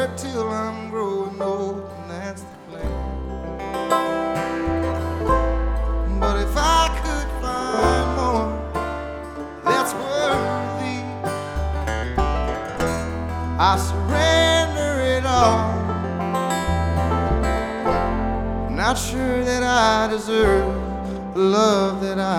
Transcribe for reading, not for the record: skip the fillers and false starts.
till I'm growing old, and that's the plan. But if I could find more that's worthy, I surrender it all. Not sure that I deserve the love that I